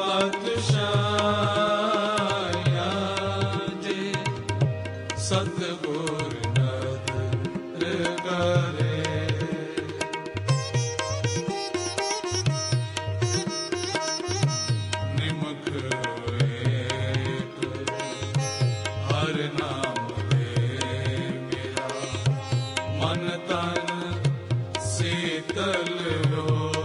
ਪਾਤਸ਼ਾਹਾਂ ਜੀ ਸਤਿਗੁਰ ਨਦਰ ਕਰੇ। ਨਿਮਖ ਏਕ ਹਰਿ ਨਾਮ